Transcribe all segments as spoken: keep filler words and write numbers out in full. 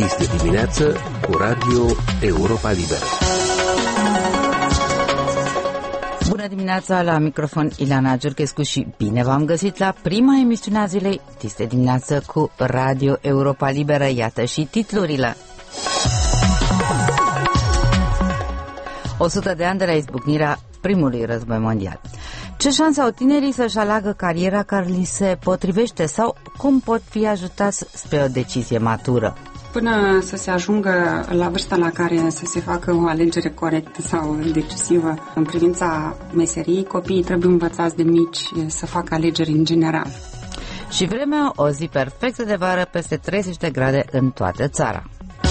Este dimineață cu Radio Europa Liberă. Bună dimineața, la microfon Ileana Giurchescu și bine v-am găsit la prima emisiune a zilei. Este dimineață cu Radio Europa Liberă. Iată și titlurile. o sută de ani de la izbucnirea primului război mondial. Ce șanse au tinerii să-și aleagă cariera care li se potrivește sau cum pot fi ajutați spre o decizie matură? Până să se ajungă la vârsta la care să se facă o alegere corectă sau decisivă în privința meseriei, copiii trebuie învățați de mici să facă alegeri în general. Și vremea, o zi perfectă de vară, peste treizeci de grade în toată țara.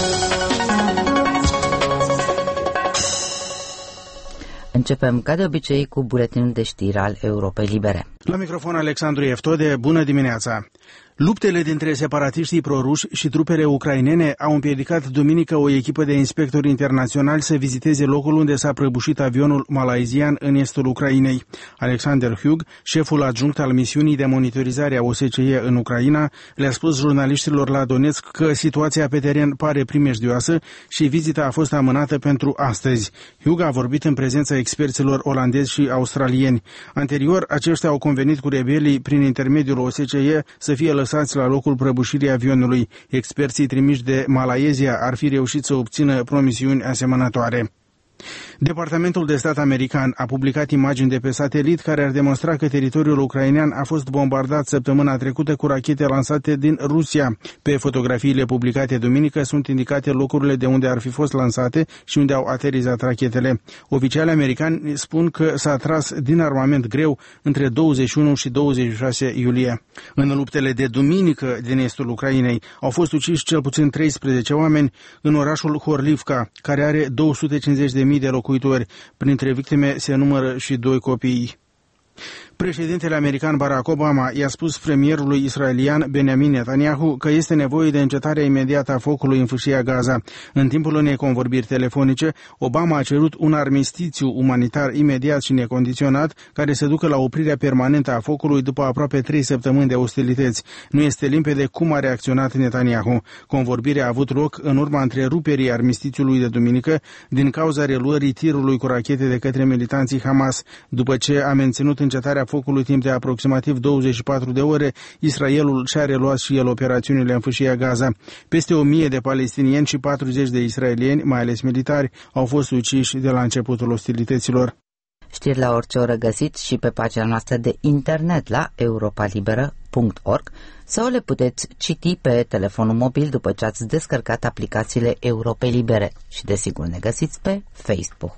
Începem, ca de obicei, cu buletinul de știri al Europei Libere. La microfon Alexandru Eftode, bună dimineața! Luptele dintre separatiștii proruși și trupele ucrainene au împiedicat duminică o echipă de inspectori internaționali să viziteze locul unde s-a prăbușit avionul malaizian în estul Ucrainei. Alexander Hugh, șeful adjunct al misiunii de monitorizare a O S C E în Ucraina, le-a spus jurnaliștilor la Donetsk că situația pe teren pare primejdioasă și vizita a fost amânată pentru astăzi. Hugh a vorbit în prezența experților olandezi și australieni. Anterior, aceștia au convenit cu rebelii prin intermediul O S C E să fie lăsați la locul prăbușirii avionului. Experții trimiși de Malaezia ar fi reușit să obțină promisiuni asemănătoare. Departamentul de stat american a publicat imagini de pe satelit care ar demonstra că teritoriul ucrainean a fost bombardat săptămâna trecută cu rachete lansate din Rusia. Pe fotografiile publicate duminică sunt indicate locurile de unde ar fi fost lansate și unde au aterizat rachetele. Oficialii americani spun că s-a tras din armament greu între douăzeci și unu și douăzeci și șase iulie. În luptele de duminică din estul Ucrainei au fost uciși cel puțin treisprezece oameni în orașul Horlivka, care are două sute cincizeci de mii de locuitori. Printre victime se numără și doi copii. Președintele american Barack Obama i-a spus premierului israelian Benjamin Netanyahu că este nevoie de încetarea imediată a focului în fâșia Gaza. În timpul unei convorbiri telefonice, Obama a cerut un armistițiu umanitar imediat și necondiționat care să ducă la oprirea permanentă a focului după aproape trei săptămâni de ostilități. Nu este limpede cum a reacționat Netanyahu. Convorbirea a avut loc în urma întreruperii armistițiului de duminică din cauza reluării tirului cu rachete de către militanții Hamas. După ce a menținut încetarea focului timp de aproximativ douăzeci și patru de ore, Israelul și-a reluat și el operațiunile în fâșia Gaza. Peste o mie de palestinieni și patruzeci de israelieni, mai ales militari, au fost uciși de la începutul ostilităților. Știri la orice oră găsiți și pe pagina noastră de internet la europa liberă punct org sau le puteți citi pe telefonul mobil după ce ați descărcat aplicațiile Europei Libere și desigur ne găsiți pe Facebook.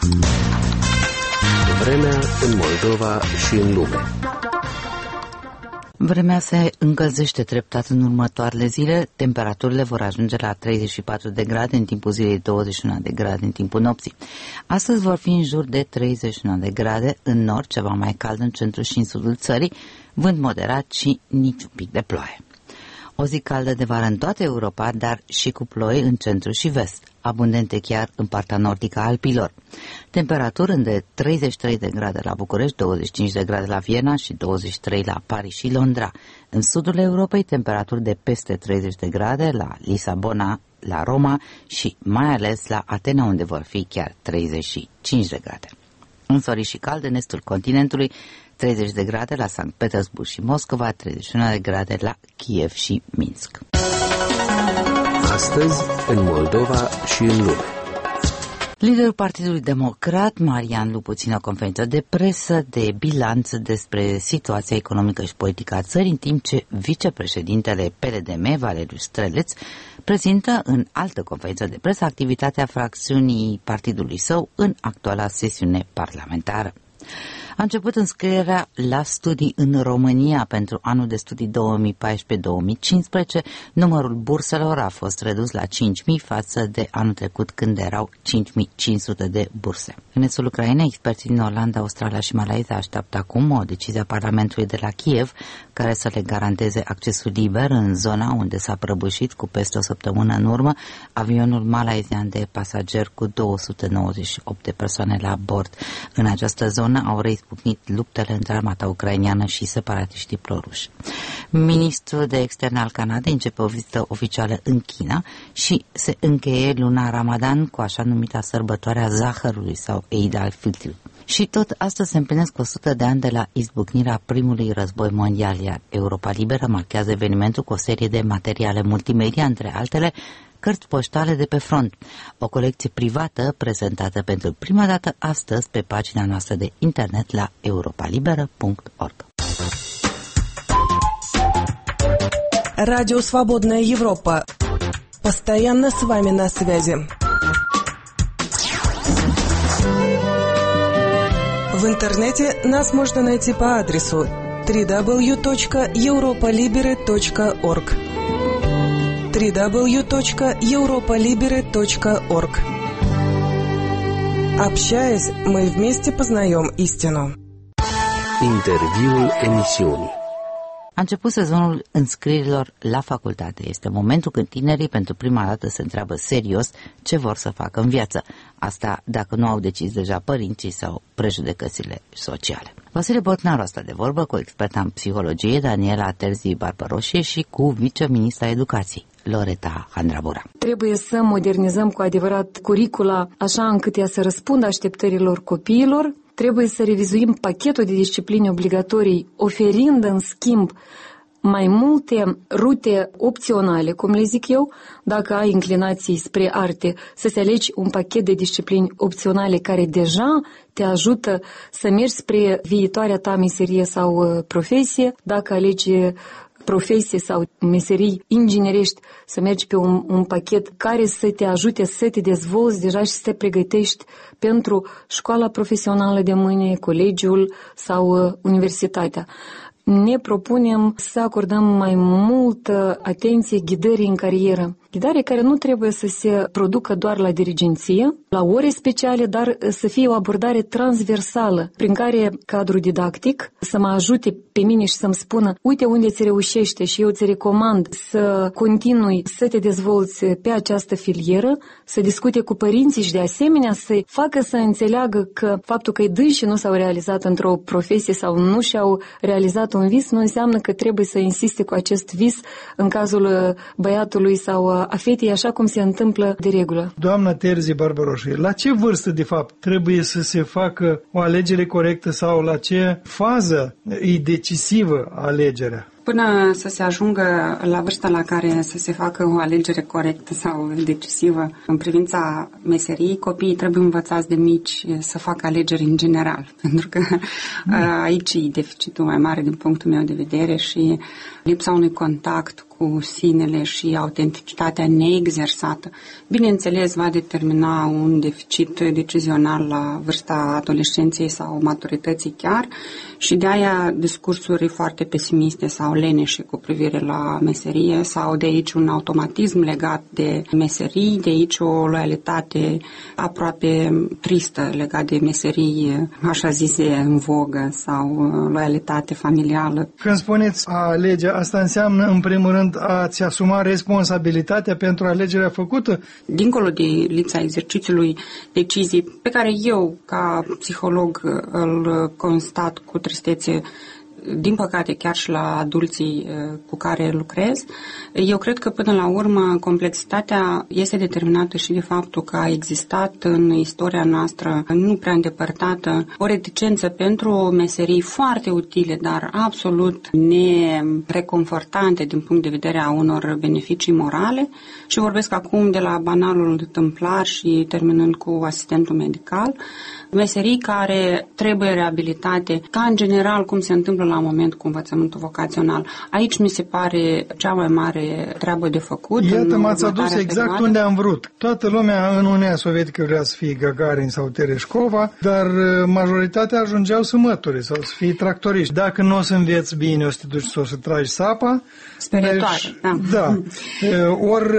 Vremea în Moldova și în lume. Vremea se încălzește treptat în următoarele zile. Temperaturile vor ajunge la treizeci și patru de grade în timpul zilei, douăzeci și unu de grade în timpul nopții. Astăzi vor fi în jur de treizeci și unu de grade în nord, ceva mai cald în centru și în sudul țării, vânt moderat și nici un pic de ploaie. O zi caldă de vară în toată Europa, dar și cu ploi în centru și vest, abundente chiar în partea nordică a Alpilor. Temperaturi de treizeci și trei de grade la București, douăzeci și cinci de grade la Viena și douăzeci și trei la Paris și Londra. În sudul Europei, temperaturi de peste treizeci de grade la Lisabona, la Roma și mai ales la Atena, unde vor fi chiar treizeci și cinci de grade. Însori și cald în estul continentului, treizeci de grade la Sankt Petersburg și Moscova, treizeci și unu de grade la Kiev și Minsk. Astăzi, în Moldova și în lume. Liderul Partidului Democrat, Marian Lupu, ține o conferință de presă de bilanț despre situația economică și politică a țării, în timp ce vicepreședintele P L D M, Valeriu Streleț, prezintă în altă conferință de presă activitatea fracțiunii partidului său în actuala sesiune parlamentară. A început înscrierea la studii în România pentru anul de studii două mii paisprezece două mii cincisprezece. Numărul burselor a fost redus la cinci mii față de anul trecut, când erau cinci mii cinci sute de burse. În estul Ucrainei, experții din Olanda, Australia și Malaezia așteaptă acum o decizie a Parlamentului de la Kiev care să le garanteze accesul liber în zona unde s-a prăbușit cu peste o săptămână în urmă avionul malaizian de pasageri cu două sute nouăzeci și opt de persoane la bord. În această zonă au reizbucnit luptele între armata ucraineană și separatiștii proruși. Ministrul de Externe al Canadei începe o vizită oficială în China și se încheie luna Ramadan cu așa numita sărbătoare a zahărului sau Eid al-Fitr. Și tot astăzi se împlinesc o sută de ani de la izbucnirea primului război mondial, iar Europa Liberă marchează evenimentul cu o serie de materiale multimedia, între altele cărți poștale de pe front, o colecție privată prezentată pentru prima dată astăzi pe pagina noastră de internet la europa liberă punct org. Радио «Свободная Европа». Постоянно с вами на связи. В интернете нас можно найти по адресу дабл ю дабл ю дабл ю точка европа либере точка орг дабл ю дабл ю дабл ю точка европа либере точка орг. Общаясь, мы вместе познаем истину. Interviul emisiunii. A început sezonul înscrierilor la facultate. Este momentul când tinerii pentru prima dată se întreabă serios ce vor să facă în viață. Asta dacă nu au decis deja părinții sau prejudecățile sociale. Vasile Botnaru a stat de vorbă cu experta în psihologie Daniela Terzi Barbaroșie și cu viceministra educației Loreta Handrabura. Trebuie să modernizăm cu adevărat curicula așa încât ea să răspundă așteptărilor copiilor. Trebuie să revizuim pachetul de discipline obligatorii, oferind în schimb mai multe rute opționale, cum le zic eu, dacă ai inclinații spre arte, să-ți alegi un pachet de discipline opționale care deja te ajută să mergi spre viitoarea ta meserie sau profesie. Dacă alegi profesie sau meserii inginerești, să mergi pe un, un pachet care să te ajute să te dezvolți deja și să te pregătești pentru școala profesională de mâine, colegiul sau uh, universitatea. Ne propunem să acordăm mai multă atenție ghidării în carieră. Ghidare care nu trebuie să se producă doar la dirigenție, la ore speciale, dar să fie o abordare transversală, prin care cadrul didactic să mă ajute pe mine și să-mi spună uite unde ți reușește și eu ți recomand să continui să te dezvolți pe această filieră, să discute cu părinții și de asemenea să facă să înțeleagă că faptul că ei dânsi nu s-au realizat într-o profesie sau nu și-au realizat un vis, nu înseamnă că trebuie să insiste cu acest vis în cazul băiatului sau a fetei, așa cum se întâmplă de regulă. Doamna Terzi Barbaroșie, la ce vârstă, de fapt, trebuie să se facă o alegere corectă sau la ce fază e decisivă alegerea? Până să se ajungă la vârsta la care să se facă o alegere corectă sau decisivă în privința meseriei, copiii trebuie învățați de mici să facă alegeri în general, pentru că aici e deficitul mai mare din punctul meu de vedere și lipsa unui contact cu sinele și autenticitatea neexersată. Bineînțeles, va determina un deficit decizional la vârsta adolescenței sau maturității chiar și de aia discursuri foarte pesimiste sau leneșe cu privire la meserie sau de aici un automatism legat de meserii, de aici o loialitate aproape tristă legat de meserii, așa zise, în vogă sau loialitate familială. Când spuneți a alege, asta înseamnă în primul rând a-ți asuma responsabilitatea pentru alegerea făcută? Dincolo de lipsa exercițiului decizii pe care eu, ca psiholog, îl constat cu tristețe, din păcate chiar și la adulții cu care lucrez, eu cred că până la urmă complexitatea este determinată și de faptul că a existat în istoria noastră nu prea îndepărtată o reticență pentru meserii foarte utile, dar absolut nereconfortante din punct de vedere a unor beneficii morale și vorbesc acum de la banalul tâmplar și terminând cu asistentul medical, meserii care trebuie reabilitate, ca în general cum se întâmplă la moment cu învățământul vocațional. Aici mi se pare cea mai mare treabă de făcut. Iată, m-ați adus exact perioadă. Unde am vrut. Toată lumea în Uniunea Sovietică vrea să fie Gagarin sau Tereșcova, dar majoritatea ajungeau să măture sau să fie tractoriști. Dacă nu o să înveți bine, o să te duci să o să tragi sapa. Sperietoare, da. Da. Ori,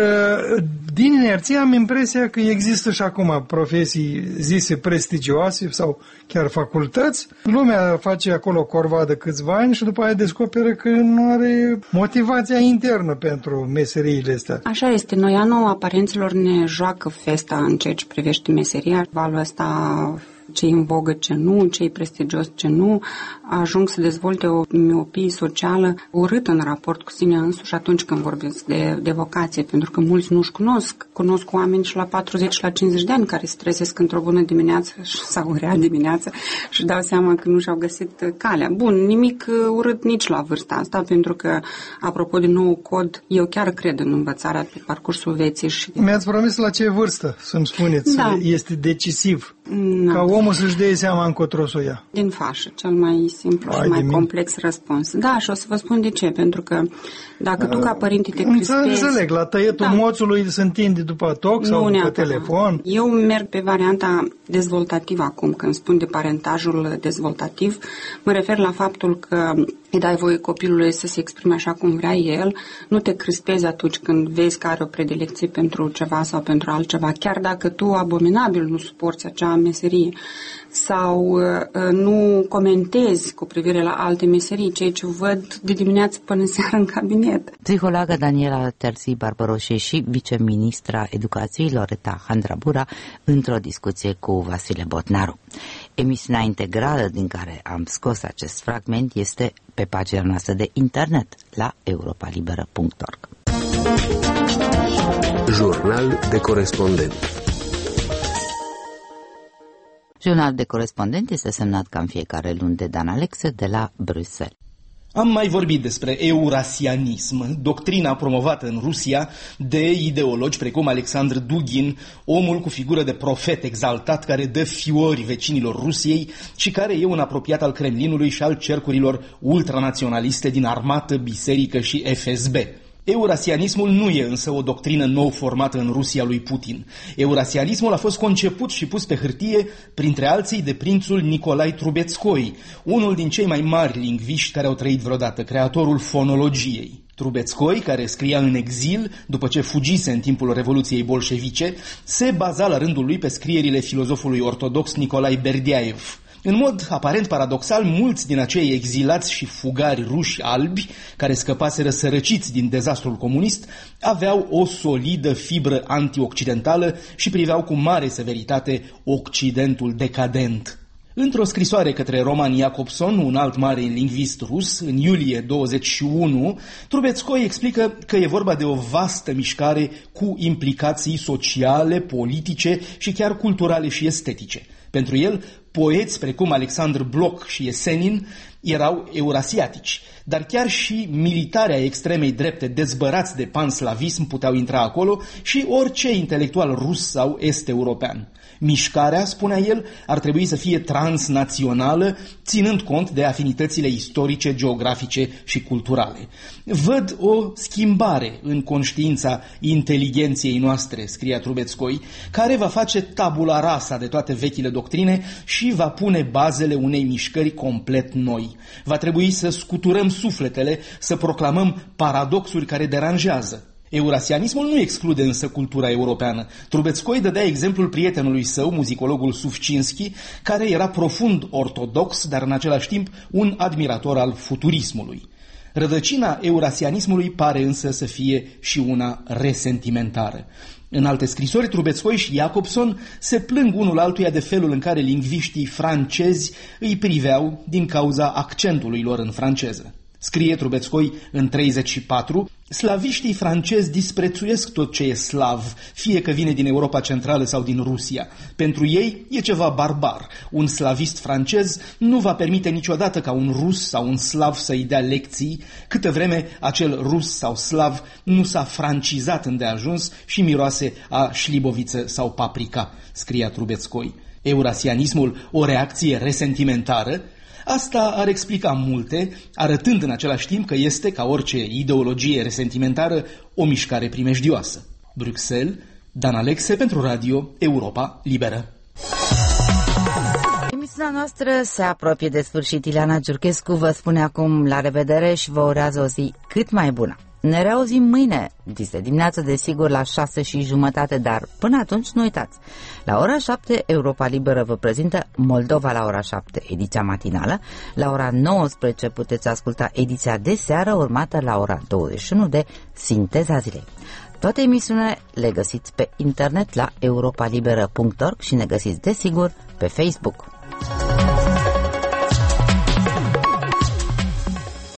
din inerție am impresia că există și acum profesii zise prestigioase sau chiar facultăți. Lumea face acolo o corvadă câțiva ani și după aia descoperă că nu are motivația internă pentru meseriile astea. Așa este. Noi anul aparenților ne joacă festa în ceea ce privește meseria. Valul ăsta ce e în vogă, ce nu, ce e prestigios, ce nu, ajung să dezvolte o miopie socială urâtă în raport cu sine însuși atunci când vorbesc de, de vocație, pentru că mulți nu-și cunosc. Cunosc oameni și la patruzeci, la cincizeci de ani care se trezesc într-o bună dimineață sau o rea dimineață și dau seama că nu și-au găsit calea. Bun, nimic urât nici la vârsta asta, pentru că, apropo de nou cod, eu chiar cred în învățarea pe parcursul vieții. Și... Mi-ați promis la ce vârstă să-mi spuneți, da. Este decisiv, da. Ca omul să-și dea seama încotro să o ia. Din fașă, cel mai simplu Ai și mai complex răspuns. Da, și o să vă spun de ce, pentru că dacă tu ca părinte te crispezi... Înțeleg, la tăietul da. moțului se întinde după toc sau după telefon. Eu merg pe varianta dezvoltativă acum, când spun de parentajul dezvoltativ, mă refer la faptul că îi dai voie copilului să se exprime așa cum vrea el, nu te crispezi atunci când vezi că are o predilecție pentru ceva sau pentru altceva, chiar dacă tu abominabil nu suporți acea meserie sau uh, nu comentezi cu privire la alte meserii, ceea ce văd de dimineață până seara în cabinet. Psihologă Daniela Terzi Barbaroșe și viceministra Educației Loreta Handrabura într-o discuție cu Vasile Botnaru. Emisiunea integrală din care am scos acest fragment este pe pagina noastră de internet la europa liberă punct org. Jurnal de corespondent. Jurnal de corespondent este semnat ca în fiecare luni de Dan Alexe de la Bruxelles. Am mai vorbit despre eurasianism, doctrina promovată în Rusia de ideologi precum Alexandr Dugin, omul cu figură de profet exaltat care dă fiori vecinilor Rusiei și care e un apropiat al Kremlinului și al cercurilor ultranaționaliste din armată, biserică și F S B. Eurasianismul nu e însă o doctrină nou formată în Rusia lui Putin. Eurasianismul a fost conceput și pus pe hârtie, printre alții, de prințul Nicolae Trubetskoi, unul din cei mai mari lingviști care au trăit vreodată, creatorul fonologiei. Trubetskoi, care scria în exil după ce fugise în timpul Revoluției bolșevice, se baza la rândul lui pe scrierile filozofului ortodox Nicolae Berdiaev. În mod aparent paradoxal, mulți din acei exilați și fugari ruși albi, care scăpaseră sărăciți din dezastrul comunist, aveau o solidă fibră antioccidentală și priveau cu mare severitate Occidentul decadent. Într-o scrisoare către Roman Jacobson, un alt mare lingvist rus, în iulie douăzeci și unu, Trubetskoi explică că e vorba de o vastă mișcare cu implicații sociale, politice și chiar culturale și estetice. Pentru el, poeți precum Alexandr Blok și Esenin erau eurasiatici, dar chiar și militari ai extremei drepte dezbărați de panslavism puteau intra acolo și orice intelectual rus sau est-european. Mișcarea, spunea el, ar trebui să fie transnațională, ținând cont de afinitățile istorice, geografice și culturale. Văd o schimbare în conștiința inteligenției noastre, scria Trubetskoi, care va face tabula rasa de toate vechile doctrine și va pune bazele unei mișcări complet noi. Va trebui să scuturăm sufletele, să proclamăm paradoxuri care deranjează. Eurasianismul nu exclude însă cultura europeană. Trubetskoi dădea exemplul prietenului său, muzicologul Sufcinski, care era profund ortodox, dar în același timp un admirator al futurismului. Rădăcina eurasianismului pare însă să fie și una resentimentară. În alte scrisori, Trubetskoi și Jacobson se plâng unul altuia de felul în care lingviștii francezi îi priveau din cauza accentului lor în franceză. Scrie Trubetskoi în treizeci și patru, slaviștii francezi disprețuiesc tot ce e slav, fie că vine din Europa Centrală sau din Rusia. Pentru ei e ceva barbar. Un slavist francez nu va permite niciodată ca un rus sau un slav să-i dea lecții, câtă vreme acel rus sau slav nu s-a francizat îndeajuns și miroase a șliboviță sau paprika, scria Trubetskoi. Eurasianismul o reacție resentimentară? Asta ar explica multe, arătând în același timp că este, ca orice ideologie resentimentară, o mișcare primejdioasă. Bruxelles, Dan Alexe pentru Radio Europa Liberă. Emisiunea noastră se apropie de sfârșit. Ileana Giurchescu vă spune acum la revedere și vă urează o zi cât mai bună. Ne reauzim mâine, de dimineață, desigur, la șase și jumătate, dar până atunci nu uitați. La ora șapte, Europa Liberă vă prezintă Moldova la ora șapte, ediția matinală. La ora nouăsprezece puteți asculta ediția de seară, urmată la ora douăzeci și unu de Sinteza Zilei. Toate emisiunile le găsiți pe internet la europa liberă punct org și ne găsiți desigur pe Facebook.